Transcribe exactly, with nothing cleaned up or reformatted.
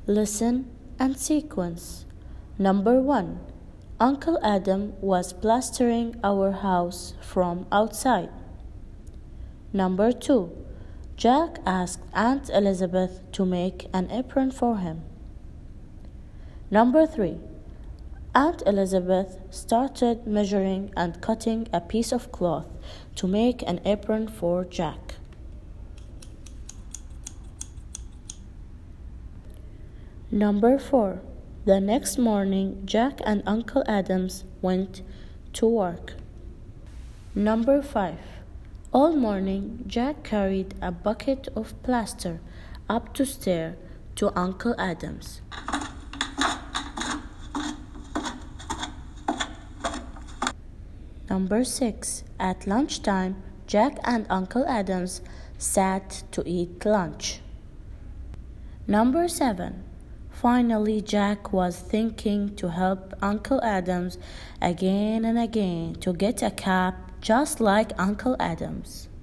Listen and sequence. Number one. Uncle Adam was plastering our house from outside. Number two. Jack asked Aunt Elizabeth to make an apron for him. Number three. Aunt Elizabeth started measuring and cutting a piece of cloth to make an apron for Jack. Number four. The next morning, Jack and Uncle Adams went to work. Number five. All morning, Jack carried a bucket of plaster up the stairs to Uncle Adams. Number six. At lunchtime, Jack and Uncle Adams sat to eat lunch. Number seven. Finally, Jack was thinking to help Uncle Adams again and again to get a cap just like Uncle Adams.